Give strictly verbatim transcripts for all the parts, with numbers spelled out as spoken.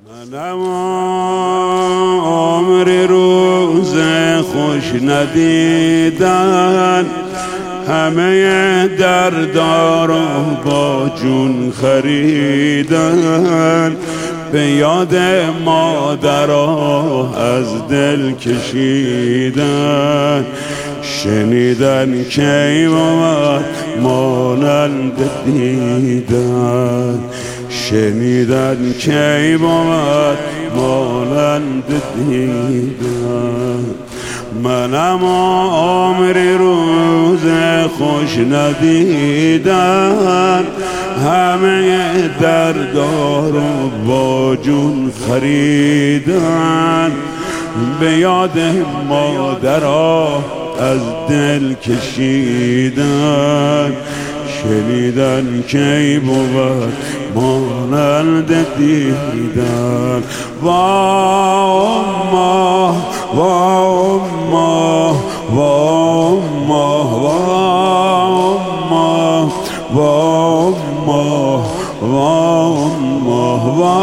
منم عمری روز خوش ندیدن، همه دردها رو با جون خریدن، به یاد مادرها از دل کشیدن. شنیدن کی بود مانند دیدن، شنیدن کی بود مانند دیدن. منم عمری روز خوش ندیدن، همه دردا رو با جون خریدن، به یاد مادرها از دل کشیدن. شنیدن کی بود مانند دیدن. وا اما وا اما وا اما وا اما وا اما وا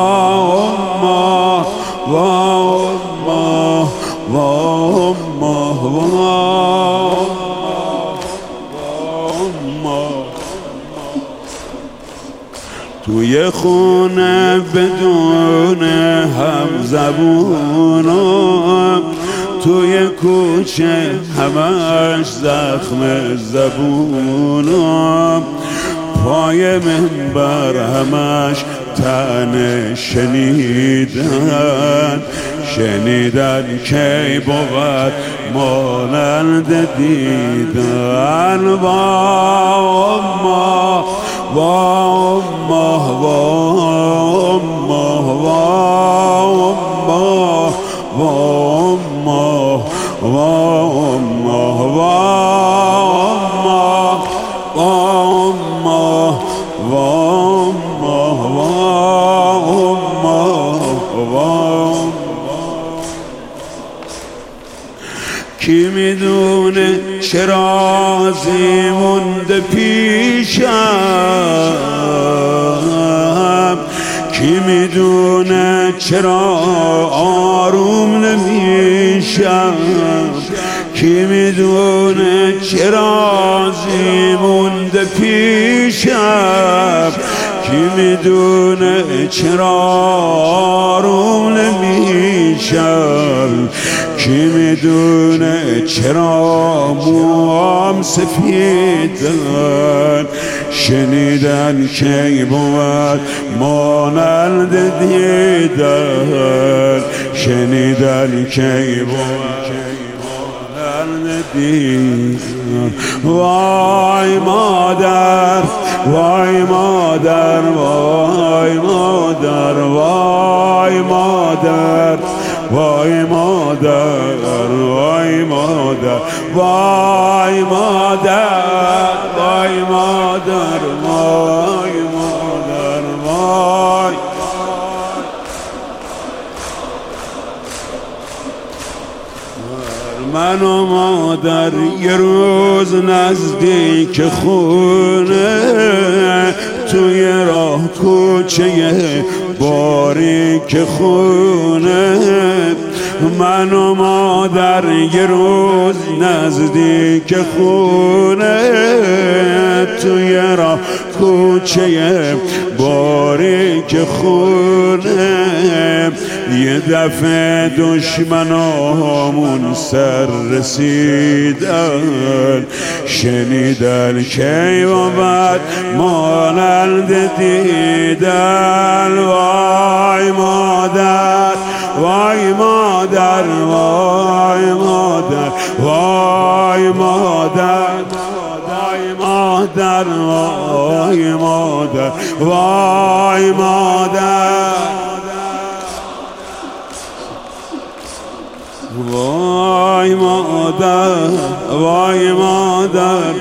اما وا اما وا اما توی خونه بدون هم زبونم، توی کوچه همش زخم زبونم، پای منبر همش طعنه شنیدن. شنیدن کی بود مانند دیدن. وا اما وا اما وا اما وا اما وا اما وا اما وا اما وا اما. کی میدونه چه رازی مونده پیشم، کی میدونه چرا آروم نمیشم، کی میدونه چه رازی مونده پیشم، کی میدونه چرا آروم نمیشم، کی میدونه چرا موام سفیدن. شنیدن کی بود مانند دیدن، شنیدن کی بود مانند دیدن. وای مادر وای مادر وای مادر وای مادر وای مادر وای مادر وای مادر وای مادر وای مادر وای. من و مادر یه روز نزدیک خونه، توی راه کوچه باریک خونه، من و مادر یه روز نزدیک خونه، توی راه کوچه باریک خونه، یه دفعه دشمنامون سر رسیدن. شنیدن کی بود مانند دیدن. وای مادر وای مادر وای مادر وای مادر وای مادر وای مادر وای مادر وای مادر وای مادر.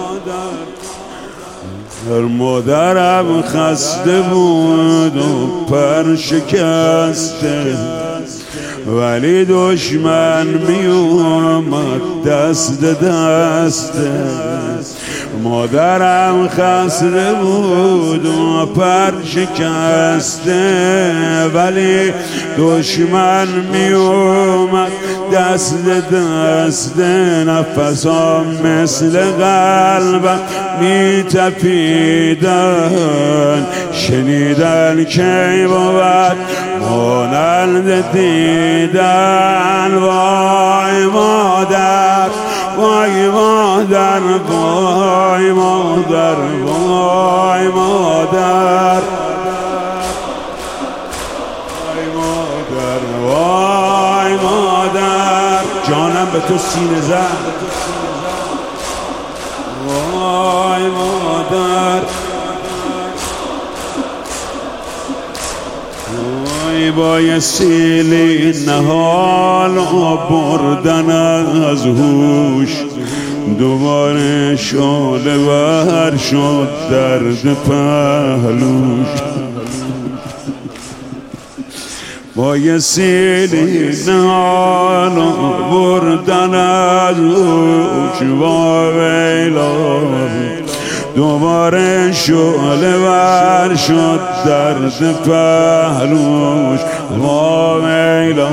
هر مادرم خسته بود و پر شکسته، ولی دشمن می اومد دست دسته. مادرم خسته بود و پر شکسته، ولی دشمن می اومد دست دست، نفسام مثل قلبم می تپیدن. شنیدن کی بود مانند دیدن. وای مادر وای مادر وای مادر وای مادر وای مادر وای مادر، جانم به تو سینه زد. وای مادر وای بایستی نهال و بردن از هوش، دوباره شعله ور شد درد پهلوش. بایستی نهال و بردن از هوش، و ویلا دوباره شعله ور شد درد پهلوش. وا ویلا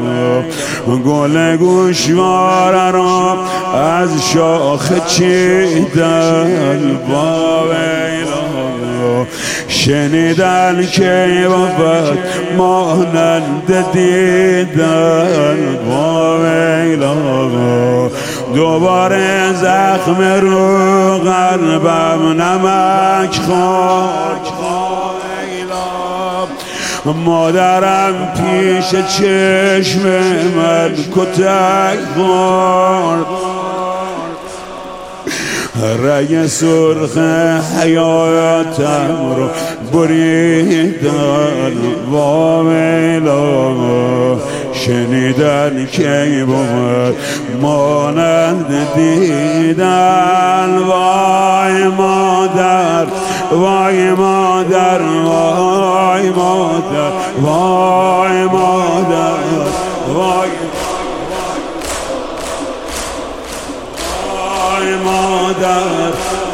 گل گوشواره را از شاخه چیدن. وا ویلا شنیدن که بود مانند دیدن. وا ویلا دوباره زخم رو قلبم نمک خورد. مادرم پیش چشم من کتک خورد، رگ سرخ حیاتم رو بریدن. وا ویلا شنیدن کی بود مانند دیدن. وای مادر وای مادر وای مادر وای مادر وای وای مادر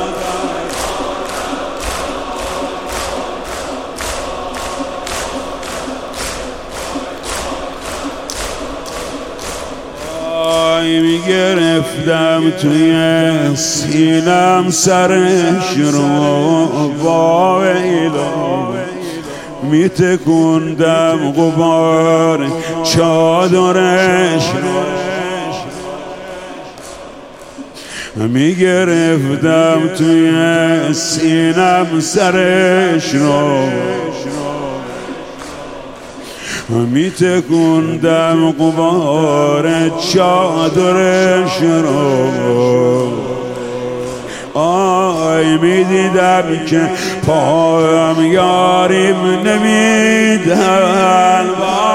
میگرفتم توی سینم سرش رو. وا ویلا میتکوندم غبار چادرش رو، میگرفتم توی سینم سرش رو، می تکوندم غبار چادرش رو. آی می دیدم که پایم یاریم نمیدن.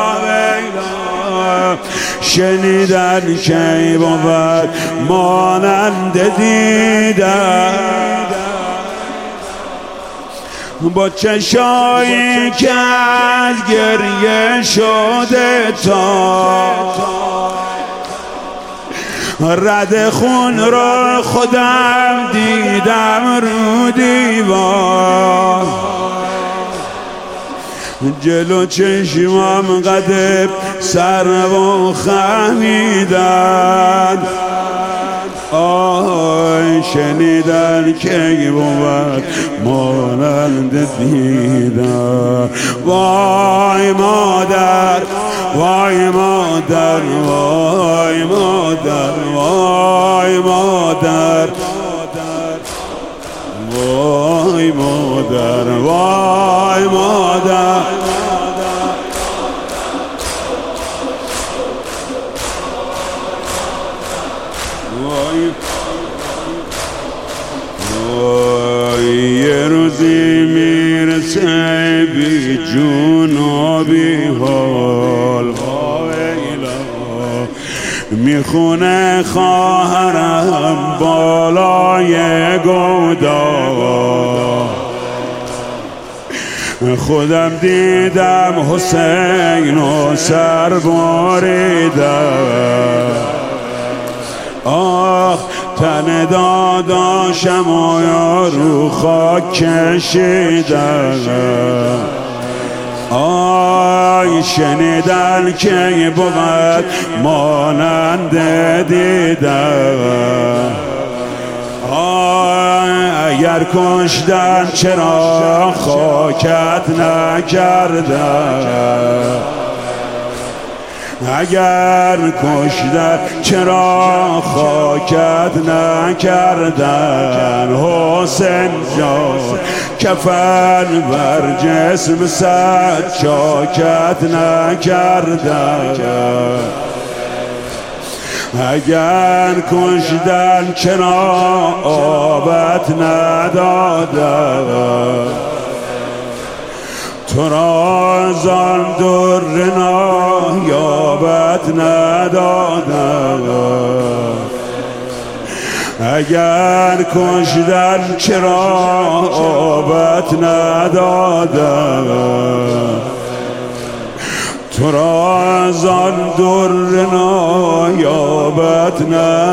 شنیدن کی بود مانند دیدن. با چشایی که از گریه شده تا رد خون رو خودم دیدم رو دیوار. جلو چشمم قد سر و خمیدن. آی شنیدن کی بود مانند دیدن. وای مادر وای مادر وای مادر وای مادر وای مادر وای مادر یه روزی میرسه بی جون و بی حال. میخونه خواهرم بالای گودال. خودم دیدم حسین و سر بریدم. آخ تن داداشم و یا رو خاک کشیدم. آی شنیدن که بود مانند دیدن. آی اگر کشتن چرا خاکت نکردن. اگر کشتن چرا خاکت نکردن. حسین جان کفن بر جسم صد چاکت نکردن. اگر کشتن چرا آبت ندادن. تو را زان در نایابت ندادن. اگر کشتن چرا آبت ندادن. تو را زان در نایابت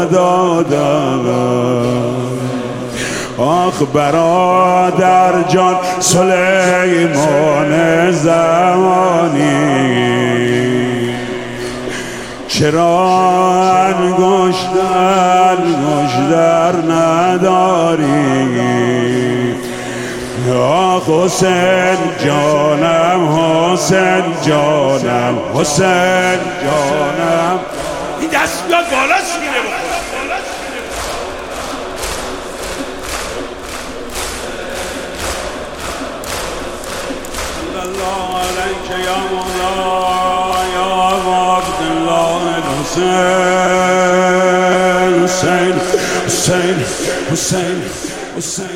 ندادن. آخ برادر جان سلیمان زمانی، چرا انگشت انگشتر نداری. آخ حسین جانم حسین جانم حسین جانم. این دست بیاد بالا شیره بخور. الله علیک یا مولا یا عبدالله الحسین. حسین حسین حسین حسین